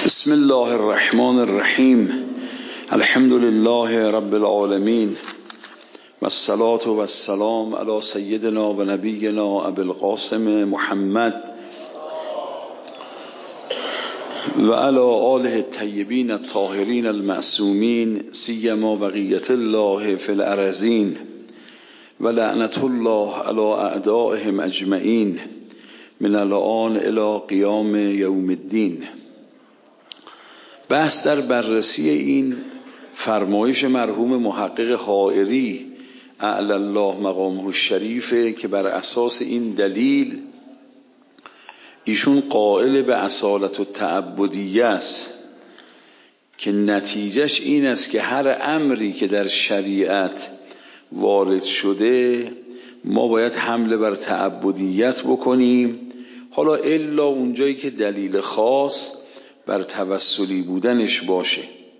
بسم الله الرحمن الرحیم. الحمد لله رب العالمین و الصلاة و السلام علی سیدنا و نبینا ابی القاسم محمد و علی آله الطیبین الطاهرین المعصومین سیما بقیة الله فی الارضین و لعنة الله علی اعدائهم اجمعین من الآن الی قیام یوم الدین. بحث در بررسی این فرمایش مرحوم محقق حائری اعلی الله مقامه الشریفه که بر اساس این دلیل ایشون قائل به اصالت و تعبدیه است که نتیجهش این است که هر امری که در شریعت وارد شده ما باید حمله بر تعبدیت بکنیم، حالا الا اونجایی که دلیل خاص بر توسلی بودنش باشه.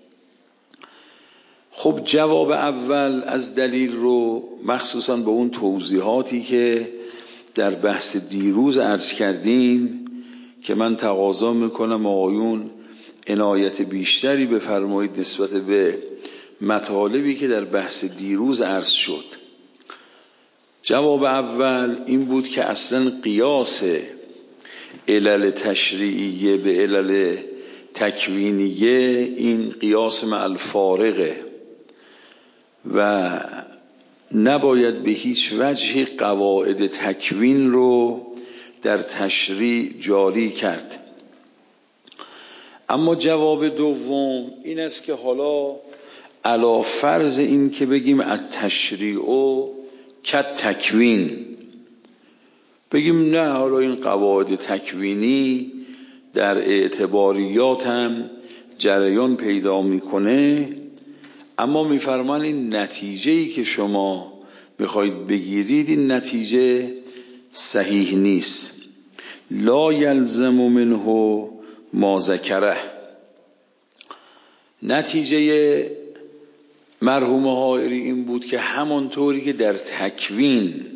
خب جواب اول از دلیل رو مخصوصا با اون توضیحاتی که در بحث دیروز عرض کردیم که من تقاضا میکنم آقایون عنایت بیشتری بفرمایید نسبت به مطالبی که در بحث دیروز عرض شد. جواب اول این بود که اصلا قیاس علل تشریعیه به علل تکوینیه این قیاس مع الفارقه و نباید به هیچ وجه قواعد تکوین رو در تشریع جاری کرد. اما جواب دوم این است که حالا علی فرض این که بگیم التشریع کت تکوین، بگیم نه حالا این قواعد تکوینی در اعتباریات هم جریان پیدا میکنه، اما میفرمان این نتیجه‌ای که شما میخواید بگیرید این نتیجه صحیح نیست. لا یلزم منه ما ذکره. نتیجه مرحوم حائری این بود که همانطوری که در تکوین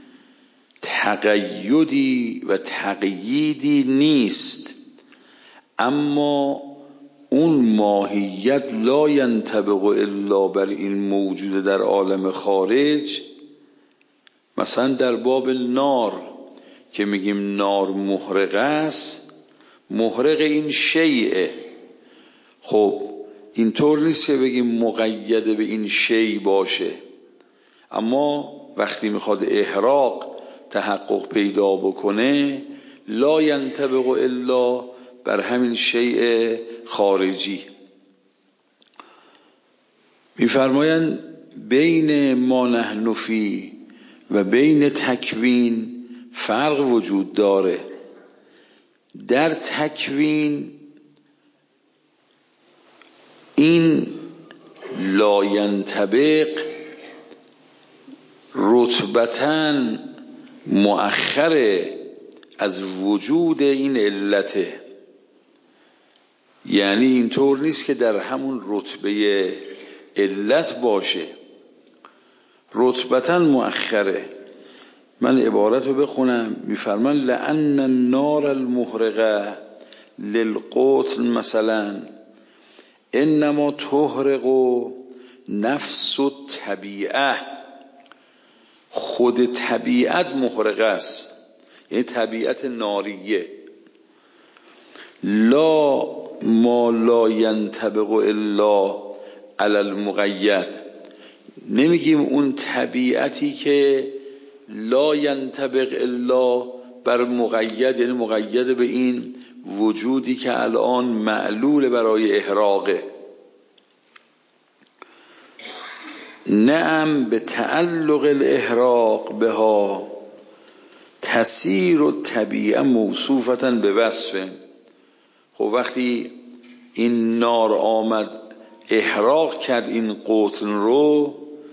تقیدی و تقییدی نیست اما اون ماهیت لا ینطبق الا بر این موجود در عالم خارج، مثلا در باب نار که میگیم نار محرقه است، محرق این شیء، خب اینطور نیست که بگیم مقیده به این شیء باشه، اما وقتی میخواد احراق تحقق پیدا بکنه لا ینطبق الا بر همین شیء خارجی. میفرمایند بین ما نحن فی و بین تکوین فرق وجود داره. در تکوین این لا ینطبق رتبتاً مؤخره از وجود این علته، یعنی اینطور نیست که در همون رتبه علت باشه، رتبتاً مؤخره. من عبارت رو بخونم، میفرمان لأن النار المحرقه للقتل مثلا انما تحرق نفس الطبیعه، خود طبیعت محرقه است، یعنی طبیعت ناریه. لا ما لا ینطبق الا علی المقید، نمیگیم اون طبیعتی که لا ینطبق الا بر مقید، یعنی مقید به این وجودی که الان معلول برای احراقه. نعم به تعلق الاحراق بها تسیر و طبیعه موصوفتا به وصفه. خب وقتی این نار آمد احراق کرد این قطن رو،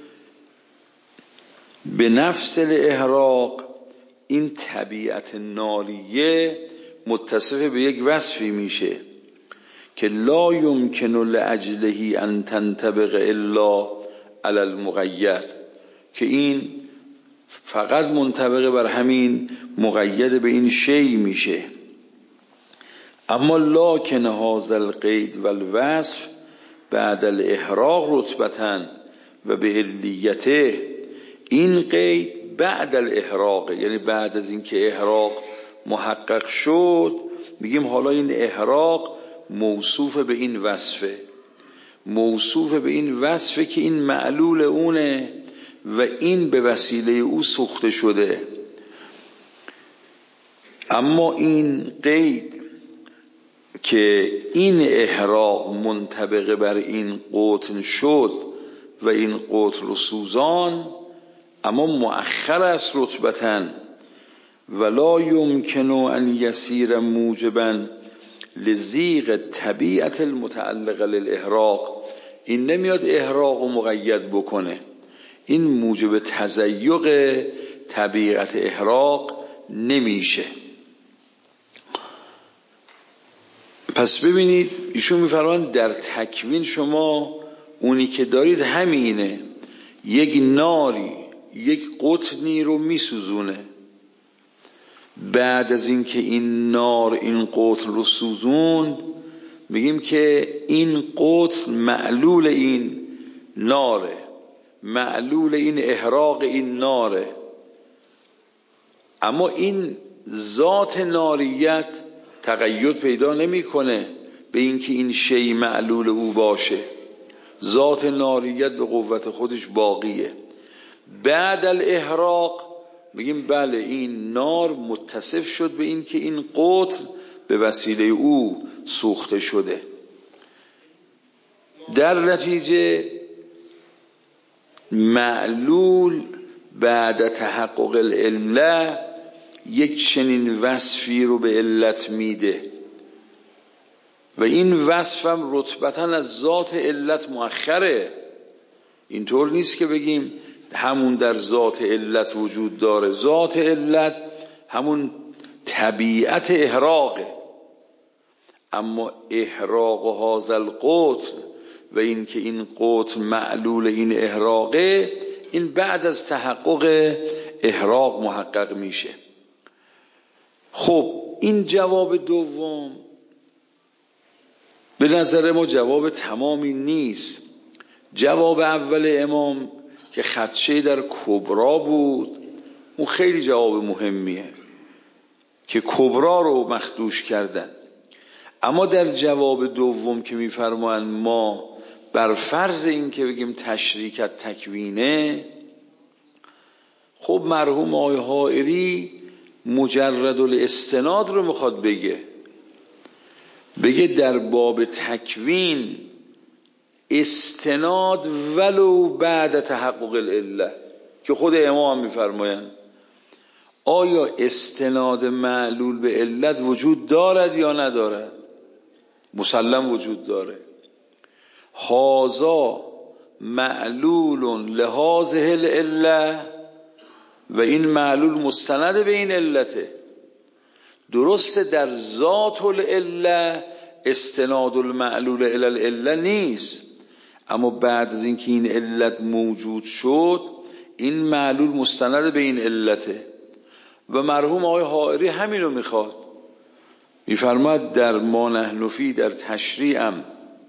به نفس الاحراق این طبیعت ناریه متصف به یک وصفی میشه که لا یمکن لاجله ان تنطبق الا علی المقید، که این فقط منطبق بر همین مقید به این شی میشه. اما لکن هذا القید و الوصف بعد الاحراق رتبتن و به علیته، این قید بعد الاحراق، یعنی بعد از اینکه احراق محقق شد، میگیم حالا این احراق موصوف به این وصفه، موصوف به این وصفه که این معلول اونه و این به وسیله او سوخته شده. اما این قید که این احراق منطبق بر این قطن شد و این قطن رو سوزان، اما مؤخر است رتبتن، ولا یمکن ان یسیر موجبا لضیق طبیعت المتعلق للاحراق، این نمیاد احراق رو مقید بکنه، این موجب تضیق طبیعت احراق نمیشه. پس ببینید ایشون میفرمان در تکوین شما اونی که دارید همینه، یک ناری یک قطنی رو میسوزونه، بعد از اینکه این نار این قطن رو سوزوند، میگیم که این قطن معلول این ناره، معلول این احراق این ناره، اما این ذات ناریت تقید پیدا نمیکنه به اینکه این شی معلول او باشه، ذات ناریت به قوت خودش باقیه. بعد الاحراق میگیم بله این نار متصف شد به این که این قطن به وسیله او سوخته شده. در نتیجه معلول بعد تحقق العله یک چنین وصفی رو به علت میده و این وصفم رتبتاً از ذات علت مؤخره. اینطور نیست که بگیم همون در ذات علت وجود داره، ذات علت همون طبیعت احراقه، اما احراق هذا القطن و این که این قطن معلول این احراقه، این بعد از تحقق احراق محقق میشه. خب این جواب دوم به نظر ما جواب تمامی نیست. جواب اول امام که خدشه در کبرا بود اون خیلی جواب مهمیه که کبرا رو مخدوش کردن، اما در جواب دوم که میفرمایند ما بر فرض این که بگیم تشریکت تکوینه، خب مرحوم آقای حائری مجرد الاستناد رو میخواد بگه در باب تکوین استناد ولو بعد تحقق العله، که خود امام هم میفرمایند آیا استناد معلول به علت وجود دارد یا ندارد؟ مسلم وجود داره. هذا معلول لهذه العله و این معلول مستند به این علته. درسته در ذات العله استناد المعلول الی العله نیست، اما بعد از اینکه این علت موجود شد این معلول مستند به این علته و مرحوم آقای حائری همینو میخواد. میفرماد در ما نحن فی در تشریعم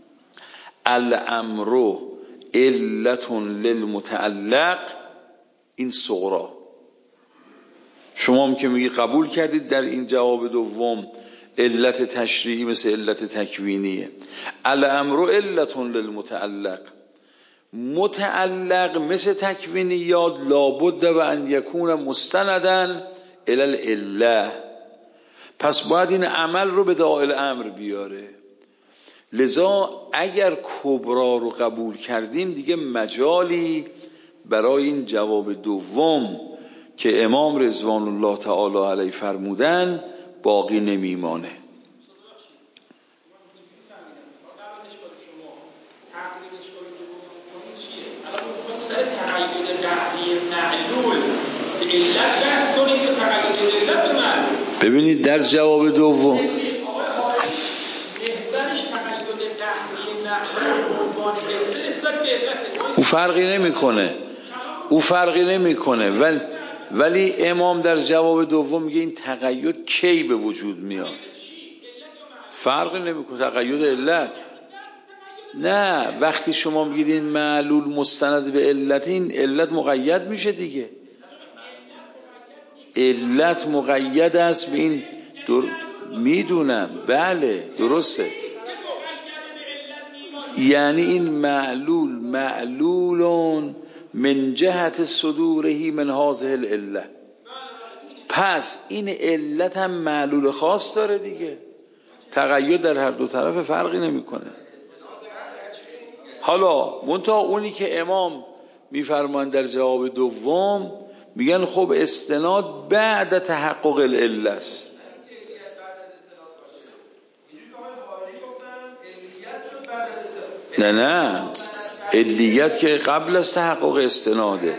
الامر علت للمتعلق، این صغرا. شما هم که میگی قبول کردید در این جواب دوم علت تشریعی مثل علت تکوینیه. الامر علت للمتعلق، متعلق مثل تکوینیات لابد و ان یکون مستندن الی العله، پس باید این عمل رو به داعی الامر بیاره. لذا اگر کبرا رو قبول کردیم دیگه مجالی برای این جواب دوم که امام رضوان الله تعالی علیه فرمودن باقی نمیمانه. ببینید در جواب دوم او فرقی نمیکنه، ولی امام در جواب دوم میگه این تقید کی به وجود میاد؟ فرقی نمیکنه تقید علت. نه وقتی شما میگید این معلول مستند به علت، این علت مقید میشه دیگه. علت مقید است به این میدونم، بله درسته. یعنی این معلولون من جهت صدورهی من هذه العله. پس این علت هم معلول خاص داره دیگه، تقید در هر دو طرف فرقی نمیکنه. حالا منتها اونی که امام میفرمان در جواب دوم میگن خب استناد بعد تحقق العله است. نه علیت که قبل از تحقق استناده.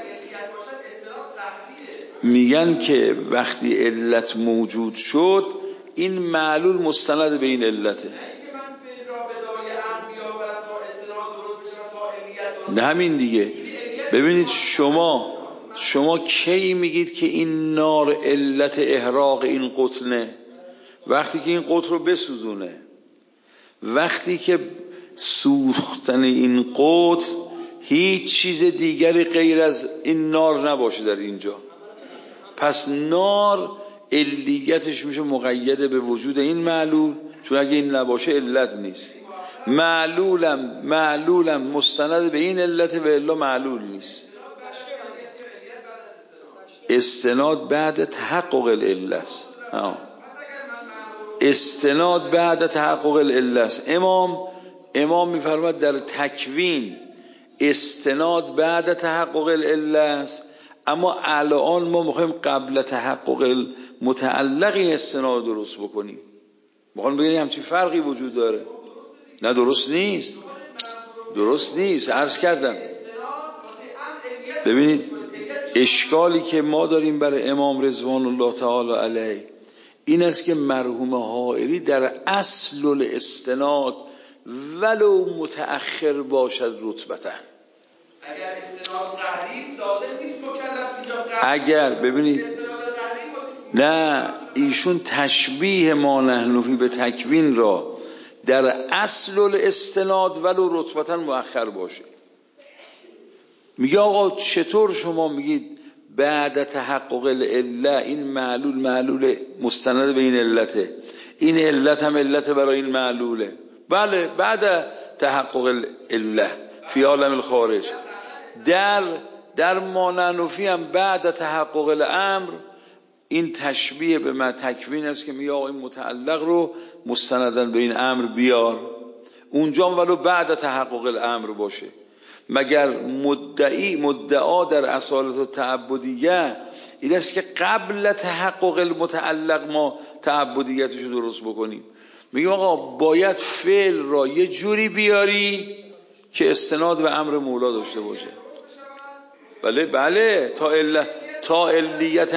میگن که وقتی علت موجود شد این معلول مستند به این علته. نه همین دیگه. ببینید شما کی میگید که این نار علت احراق این قطنه؟ وقتی که این قطن رو بسوزونه. وقتی که سوختن این قطن هیچ چیز دیگری غیر از این نار نباشه در اینجا، پس نار علیتش میشه مقیده به وجود این معلول، چون اگه این نباشه علت نیست. معلولم مستند به این علت و الا معلول نیست. استناد بعد تحقق العله است. استناد بعد تحقق العله است. امام میفرماید در تکوین استناد بعد تحقق العله است، اما الان ما میخوایم قبل تحقق متعلقی استناد درست بکنیم. میخوایم بگیم همچین فرقی وجود داره. نه درست نیست. عرض کردم ببینید اشکالی که ما داریم برای امام رضوان الله تعالی علیه این است که مرحوم حائری در اصل الاستناد ولو متأخر باشد رتبتا، اگر استناد قهری است لازم نیست مکلف اینجا اگر ببینید نه ایشون تشبیه ما نحنفی به تکوین را در اصل الاستناد ولو رتبتا مؤخر باشه. میگه آقا چطور شما میگید بعد تحقق العله این معلول مستند به این علته، این علت هم علت برای این معلوله؟ بله بعد تحقق العله فی عالم الخارج. در مانعنفی هم بعد تحقق الامر این تشبیه به ما تکوین است که میگه آقا این متعلق رو مستندن به این امر بیار، اونجا ولو بعد تحقق الامر باشه. مگر مدعا در اصالت التعبدیه این است که قبل تحقق المتعلق ما تعبدیتش رو درست بکنیم. میگم آقا باید فعل را یه جوری بیاری که استناد به امر مولا داشته باشه. بله تا علیت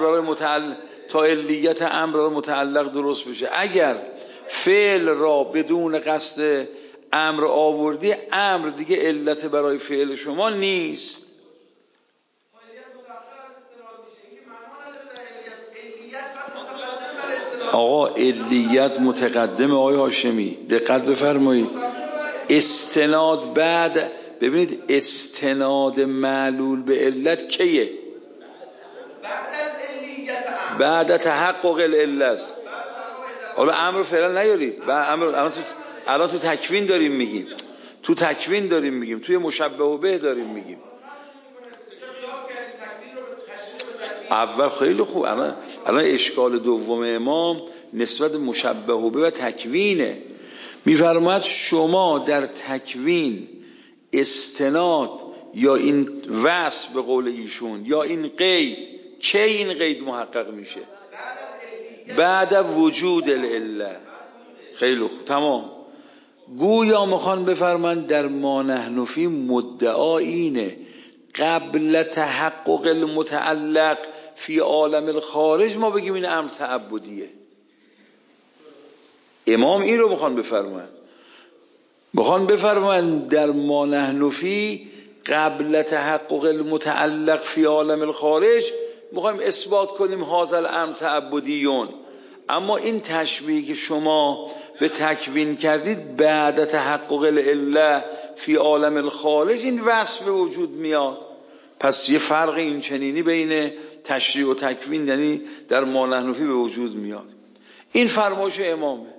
امر را متعلق درست بشه. اگر فعل را بدون قصد امر آوردی، امر دیگه علت برای فعل شما نیست. آقا علیت متقدم آقای هاشمی دقت بفرمایید. استناد بعد، ببینید استناد معلول به علت کیه؟ بعد تحقق العله است. حالا امر فعلا نیارید، الان تو تکوین داریم میگیم، توی مشبه به داریم میگیم. اول خیلی خوب. الان اشکال دوم امام نسبت مشبه به و تکوینه. میفرماید شما در تکوین استناد یا این وصف به قول ایشون یا این قید، کی این قید محقق میشه؟ بعد وجود العله. خیلی خوب تمام. گویا میخوان بفرمایند در ما نحنفی مدعا اینه قبل تحقق المتعلق فی عالم الخارج ما بگیم این امر تعبدیه. امام این رو میخوان بفرمایند در ما نحنفی قبل تحقق المتعلق فی عالم الخارج میخوایم اثبات کنیم هذا الامر تعبدیون. اما این تشبیه که شما به تکوین کردید بعد تحقق العله فی عالم الخارج این وصف به وجود میاد. پس یه فرق این چنینی بین تشریع و تکوین یعنی در ما نحن فیه به وجود میاد. این فرمایش امامه.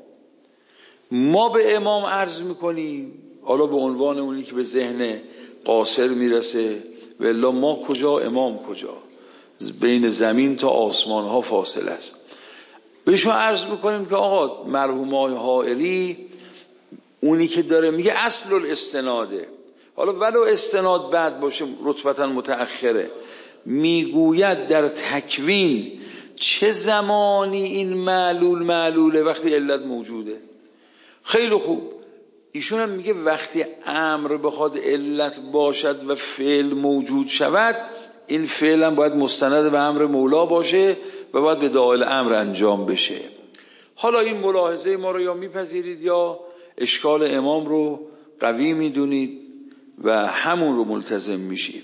ما به امام عرض میکنیم حالا به عنوان اونی که به ذهن قاصر میرسه، والا ما کجا امام کجا، بین زمین تا آسمان ها فاصله است. بهشون عرض میکنیم که آقا مرحوم آقای حائری اونی که داره میگه اصل الاستناده، حالا ولو استناد بعد باشه رتبتا متأخره، میگوید در تکوین چه زمانی این معلوله وقتی علت موجوده. خیلی خوب، ایشون هم میگه وقتی امر بخواد علت باشد و فعل موجود شود، این فعل هم باید مستند به امر مولا باشه و باید به داخل امر انجام بشه. حالا این ملاحظه ما رو یا میپذیرید یا اشکال امام رو قوی میدونید و همون رو ملتزم میشید.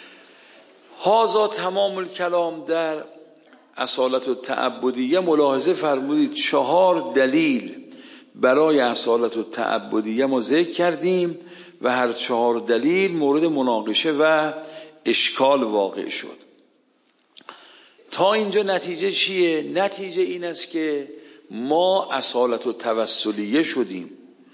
هازا تمام الکلام در اصالت التعبدیه. ملاحظه فرمودید 4 دلیل برای اصالت التعبدیه ما ذکر کردیم و هر 4 دلیل مورد مناقشه و اشکال واقع شد. تا اینجا نتیجه چیه؟ نتیجه این است که ما اصالت التوسلیه شدیم،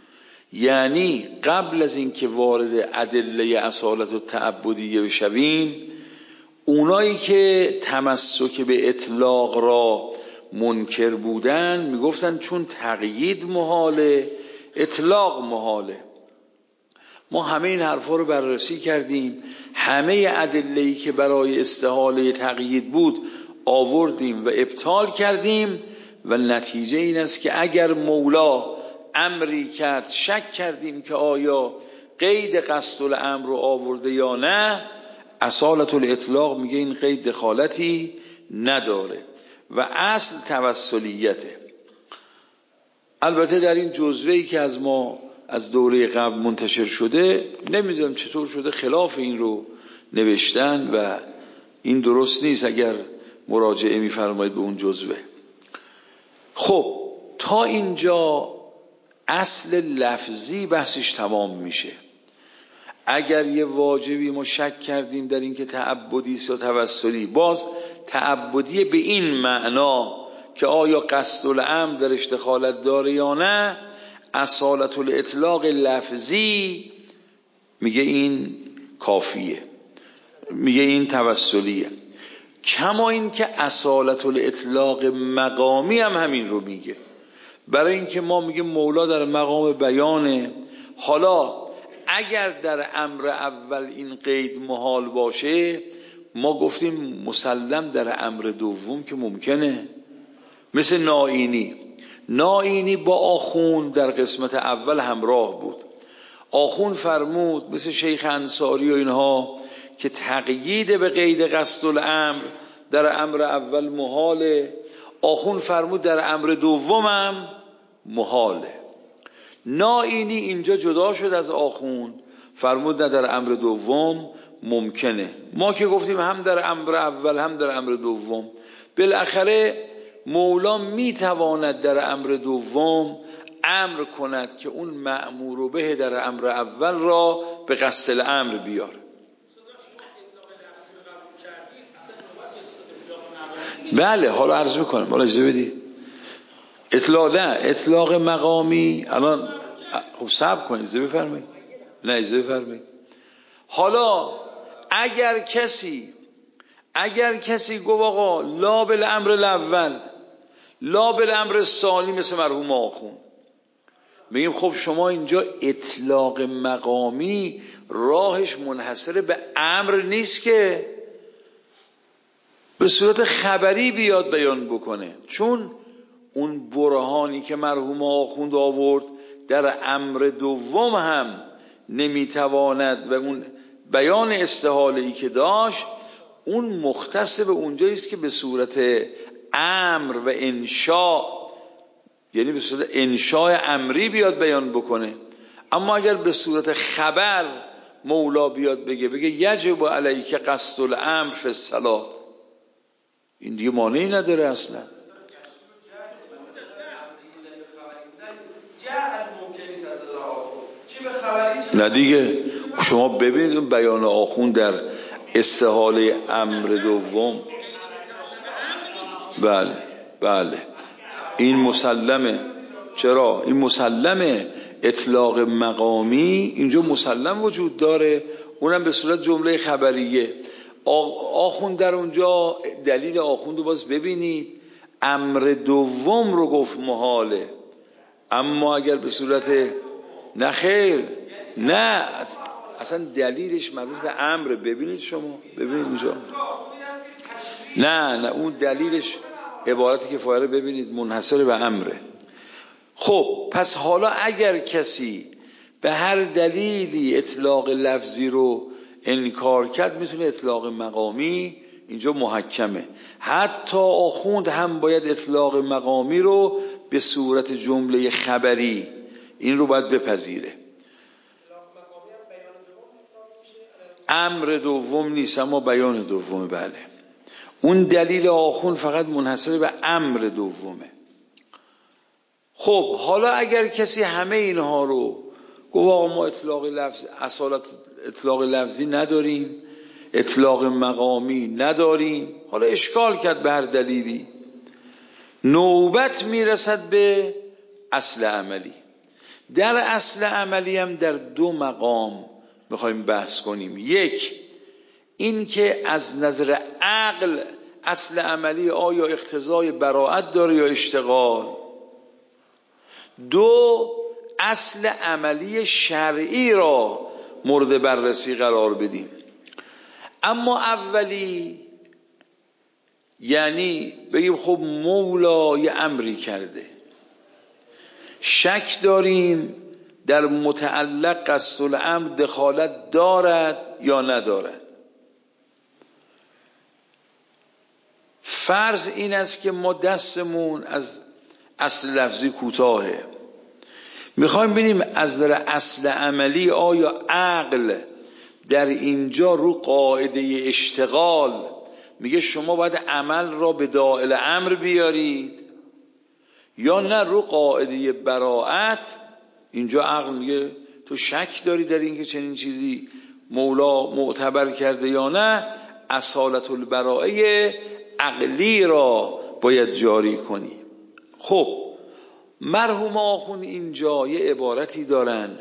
یعنی قبل از اینکه وارد ادله اصالت التعبدیه بشویم، اونایی که تمسک به اطلاق را منکر بودن میگفتن چون تقیید محاله اطلاق محاله. ما همه این حرفا رو بررسی کردیم، همه ادله‌ای که برای استحاله تقیید بود آوردیم و ابطال کردیم و نتیجه این است که اگر مولا امری کرد شک کردیم که آیا قید قصد الامر رو آورده یا نه، اصالت الاطلاق میگه این قید دخالتی نداره و اصل توسلیته. البته در این جزوه‌ای که از ما از دوره قبل منتشر شده نمیدونم چطور شده خلاف این رو نوشتن و این درست نیست، اگر مراجعه میفرمایید به اون جزوه. خب تا اینجا اصل لفظی بحثش تمام میشه. اگر یه واجبی ما شک کردیم در این که تعبدی است یا توسلی، باز تعبدی به این معنا که آیا قصد الامر درش دخالت داره یا نه، اصالت الاطلاق لفظی میگه این کافیه، میگه این توسلیه. کما این که اصالت الاطلاق مقامی هم همین رو میگه، برای اینکه ما میگه مولا در مقام بیانه. حالا اگر در امر اول این قید محال باشه، ما گفتیم مسلم در امر دوم که ممکنه. مثل نائینی با آخون در قسمت اول همراه بود. آخون فرمود مثل شیخ انصاری و اینها که تقیید به قید قصد الامر در امر اول محاله، آخون فرمود در امر دومم محاله. نائینی اینجا جدا شد از آخون، فرمود نه در امر دوم ممکنه. ما که گفتیم هم در امر اول هم در امر دوم. بالاخره مولا میتواند در امر دوم امر کند که اون مأمور به در امر اول را به قصد الامر بیار. بله حالا عرض میکنم، حالا اجازه بدید. اطلاق مقامی الان خب صبر کنید، اجازه بفرمایید. نه اجازه بفرمایید. حالا اگر کسی گفت آقا لا بالامر الاول لا بالامر الثانی مثل مرحوم آخون، میگیم خب شما اینجا اطلاق مقامی راهش منحصر به امر نیست که به صورت خبری بیاد بیان بکنه، چون اون برهانی که مرحوم آخوند آورد در امر دوم هم نمیتواند و اون بیان استحاله‌ای که داشت اون مختص به اونجاییست که به صورت امر و انشاء، یعنی به صورت انشاء امری بیاد بیان بکنه. اما اگر به صورت خبر مولا بیاد بگه یجب علیک قصد الامر فی الصلاة، این دیگه مانعی نداره اصلا. به خبری چه؟ نه دیگه، شما ببینید اون بیان آخوند در استحاله امر دوم. بله این مسلمه. چرا؟ این مسلمه. اطلاق مقامی اینجا مسلم وجود داره، اونم به صورت جمله خبریه. آخوند در اونجا دلیل آخوند رو باز ببینید، امر دوم رو گفت محاله. اما اگر به صورت نه خیر، نه اصلا دلیلش مربوط به امر. ببینید شما، ببینید اونجا، نه اون دلیلش عبارتی که فایره ببینید منحصر به امره. خب پس حالا اگر کسی به هر دلیلی اطلاق لفظی رو انکار کرد، میتونه اطلاق مقامی اینجا محکمه. حتی آخوند هم باید اطلاق مقامی رو به صورت جمله خبری این رو باید بپذیره. امر دوم نیست اما بیان دومه. بله اون دلیل آخوند فقط منحصر به امر دومه. خب حالا اگر کسی همه اینها رو گفت آقا ما اطلاق لفظ، اصالت اطلاق لفظی نداریم، اطلاق مقامی نداریم، حالا اشکال کرد به هر دلیلی، نوبت میرسد به اصل عملی. در اصل عملی هم در دو مقام میخوایم بحث کنیم. یک، این که از نظر عقل اصل عملی آیا اقتضای براءت داره یا اشتغال. دو، اصل عملی شرعی را مورد بررسی قرار بدیم. اما اولی یعنی بگیم خب مولا یه امری کرده، شک داریم در متعلق قصد الامر دخالت دارد یا ندارد. فرض این است که ما دستمون از اصل لفظی کوتاهه، میخوایم ببینیم از نظر اصل عملی آیا عقل در اینجا رو قاعده اشتغال میگه شما باید عمل را به داخل امر بیارید، یا نه رو قاعده براءت اینجا عقل میگه تو شک داری در اینکه چنین چیزی مولا معتبر کرده یا نه، اصالت البراءه عقلی را باید جاری کنی. خب مرحوم آخوند اینجا یه عبارتی دارن.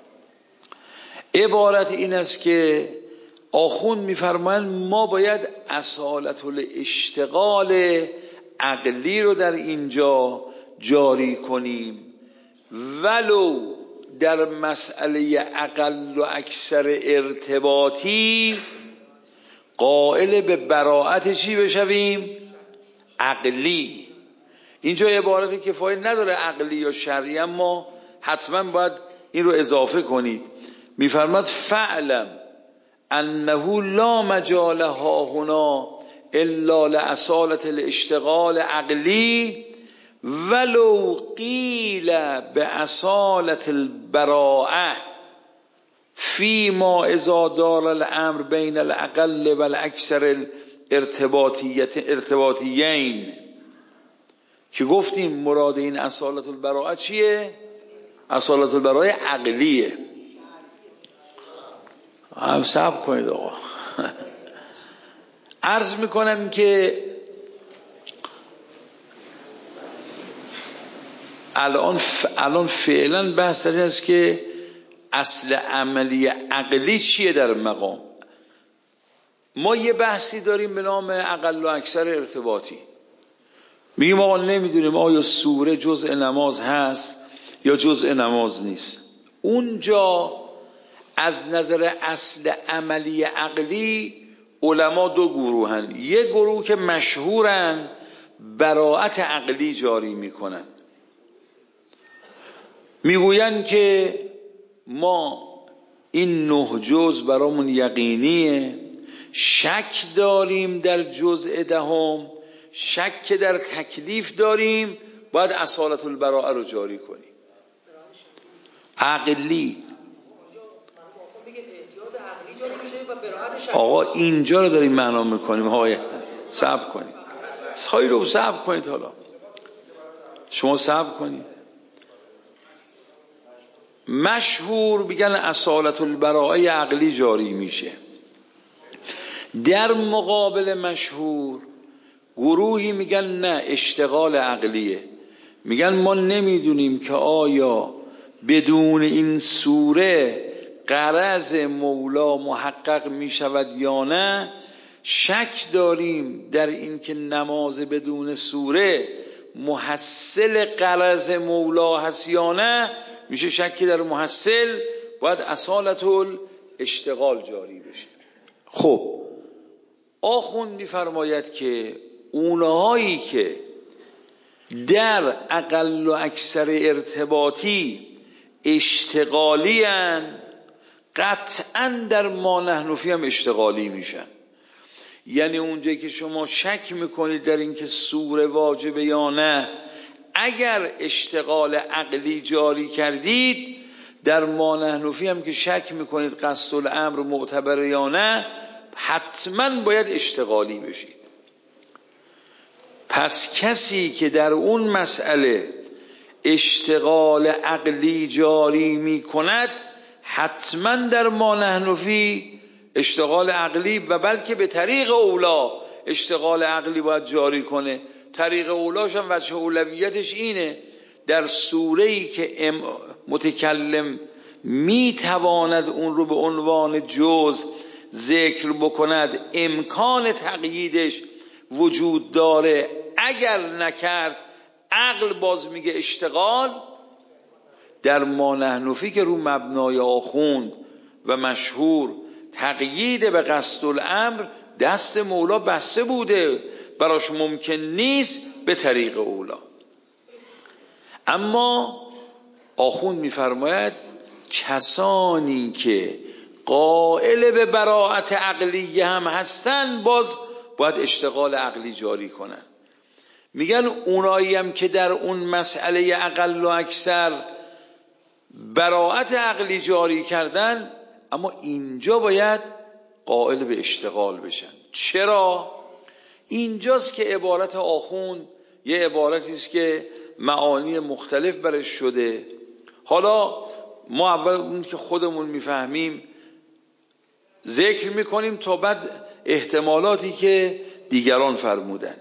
عبارت این است که آخوند میفرمایند ما باید اصالت الاشتغال عقلی رو در اینجا جاری کنیم، ولو در مسئله اقل و اکثر ارتباطی قائل به براءت چی بشویم؟ عقلی. اینجا عبارتی کفایه نداره عقلی یا شرعی، اما حتما باید این رو اضافه کنید. میفرماد فعلم انه لا مجال ها هنا الا لاصالت الاشتغال عقلی ولو قیل به اصالت البراءه فيما اذا دار الامر بین الاقل و الاکثر ارتباطیین. که گفتیم مراد این اصالت البراءه چیه؟ اصالت البراءه عقلیه. هم صبر کنید آقا. عرض میکنم که الان فعلا بحث در این است که اصل عملی عقلی چیه در مقام. ما یه بحثی داریم به نام اقل و اکثر ارتباطی. میگیم آقا نمیدونیم آیا سوره جزء نماز هست یا جزء نماز نیست. اونجا از نظر اصل عملی عقلی علما دو گروهن. یک گروه که مشهورن براءت عقلی جاری میکنن، میگوین که ما این 9 جزء برامون یقینیه، شک داریم در جزء دهم، شک در تکلیف داریم، باید اصالت البراءه رو جاری کنیم. عقلی آقا اینجا رو داریم معنا میکنیم. های صبر کنید، خواهی رو صبر کنید، حالا شما صبر کنید. مشهور میگن اصالت البراءه عقلی جاری میشه. در مقابل مشهور گروهی میگن نه، اشتغال عقلیه. میگن ما نمیدونیم که آیا بدون این سوره غرض مولا محقق میشود یا نه. شک داریم در این که نماز بدون سوره محصل غرض مولا هست یا نه. میشه شکی در محصل، باید اصالت الاشتغال جاری بشه. خب آخوند میفرماید که اونهایی که در اقل و اکثر ارتباطی اشتغالی هن، قطعا در ما نحنفی هم اشتغالی میشن. یعنی اونجایی که شما شک میکنید در این که سوره واجبه یا نه، اگر اشتغال عقلی جاری کردید، در ما نحنفی هم که شک میکنید قصد الامر معتبر یا نه، حتما باید اشتغالی بشید. پس کسی که در اون مسئله اشتغال عقلی جاری می کند، حتما در ما نحنفی اشتغال عقلی و بلکه به طریق اولا اشتغال عقلی باید جاری کنه. طریق اولاش هم وجه اولویتش اینه در سوره‌ای که متکلم می تواند اون رو به عنوان جزء ذکر بکند، امکان تقییدش وجود داره. اگر نکرد عقل باز میگه اشتغال. در ما نحنفی که رو مبنای آخوند و مشهور تقیید به قصد الامر دست مولا بسته بوده، براش ممکن نیست به طریق اولا. اما آخوند میفرماید کسانی که قائل به براءت عقلیه هم هستن، باز باید اشتغال عقلی جاری کنن. میگن اونایی هم که در اون مسئله اقل و اکثر براءت عقلی جاری کردن، اما اینجا باید قائل به اشتغال بشن. چرا؟ اینجاست که عبارت آخوند یه عبارتی است که معانی مختلف برش شده. حالا ما اول اون که خودمون میفهمیم ذکر میکنیم تا بعد احتمالاتی که دیگران فرمودن.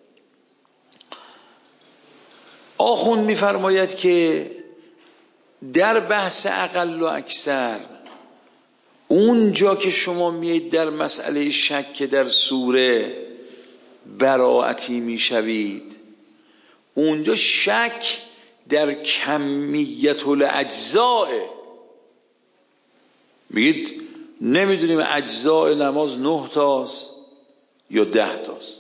آخوند میفرماید که در بحث اقل و اکثر اونجا که شما میید در مسئله شک در سوره براعتی میشوید، اونجا شک در کمیت الاجزاء. میگید نمیدونیم اجزاء نماز 9 تاست یا 10 تاست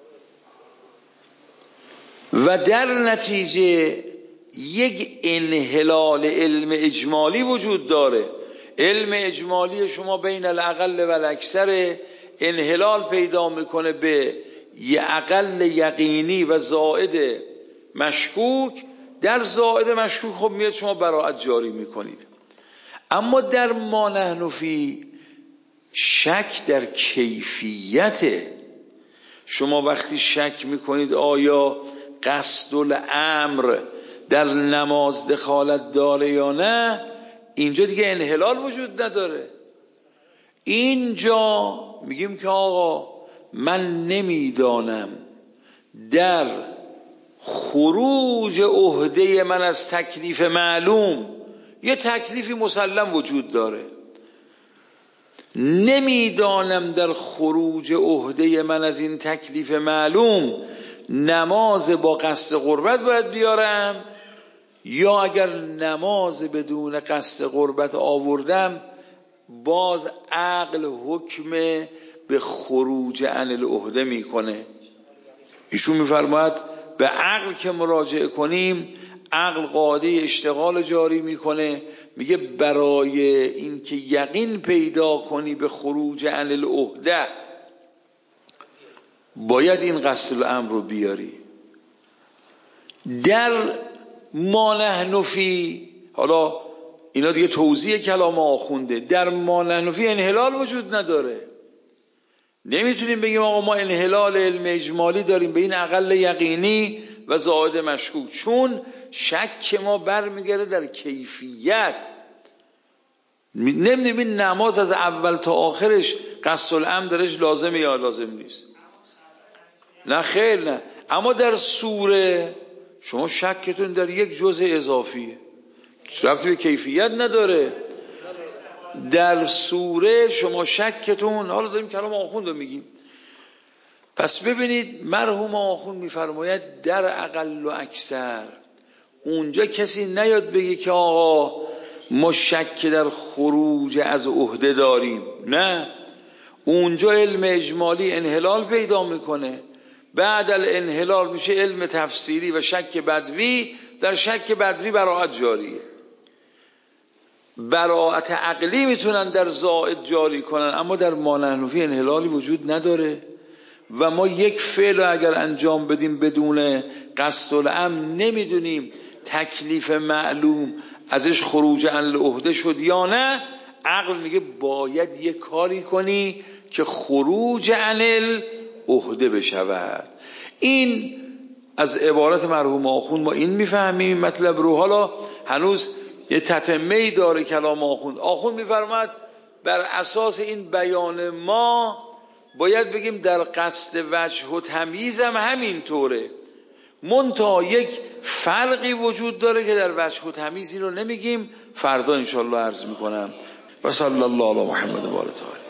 و در نتیجه یک انحلال علم اجمالی وجود داره. علم اجمالی شما بین الاقل و الاکثر انحلال پیدا میکنه به یه اقل یقینی و زائد مشکوک. در زائد مشکوک خب میاد شما براءت جاری میکنید. اما در ما نحنفی شک در کیفیته. شما وقتی شک میکنید آیا قصد الامر در نماز دخالت داره یا نه، اینجا دیگه انحلال وجود نداره. اینجا میگیم که آقا من نمیدانم در خروج عهده من از تکلیف معلوم، یه تکلیفی مسلم وجود داره، نمیدانم در خروج عهده من از این تکلیف معلوم نماز با قصد قربت باید بیارم، یا اگر نماز بدون قصد قربت آوردم باز عقل حکم به خروج عن العهده میکنه. ایشون میفرماید به عقل که مراجعه کنیم، عقل قاعده اشتغال جاری میکنه. میگه برای این که یقین پیدا کنی به خروج عن العهده باید این قصد الامر رو بیاری. در ما نحنفی، حالا اینا دیگه توضیح کلام آخونده، در ما نحنفی انحلال وجود نداره. نمیتونیم بگیم آقا ما انحلال علم اجمالی داریم به این اقل یقینی و زائد مشکوک، چون شک ما برمیگرده در کیفیت. نمیدونیم این نماز از اول تا آخرش قصد العمد درش لازمه یا لازم نیست. نه خیر نه، اما در سوره شما شکتون در یک جزء اضافیه، ربطی به کیفیت نداره. در سوره شما شکتون، حالا داریم کلام آخوند رو میگیم، پس ببینید مرحوم آخوند میفرماید در اقل و اکثر، اونجا کسی نیاد بگه که آقا ما شک در خروج از عهده داریم، نه، اونجا علم اجمالی انحلال پیدا میکنه، بعد الانحلال میشه علم تفسیری و شک بدوی، در شک بدوی براءت جاریه. براءت عقلی میتونن در زائد جاری کنن، اما در مانحنفی انحلالی وجود نداره و ما یک فعل اگر انجام بدیم بدون قصد العمد نمیدونیم تکلیف معلوم ازش خروج عن العهده شد یا نه. عقل میگه باید یک کاری کنی که خروج عن العهده بشود. این از عبارت مرحوم آخوند ما این میفهمیم مطلب رو. حالا هنوز یه تتمه‌ای داره کلام آخوند. آخوند میفرماد بر اساس این بیان ما باید بگیم در قصد وجه و تمییز هم همین طوره، منتها یک فرقی وجود داره که در وجه و تمییز این رو نمیگیم، فردا انشالله عرض میکنم. و صلی الله علی محمد و آله.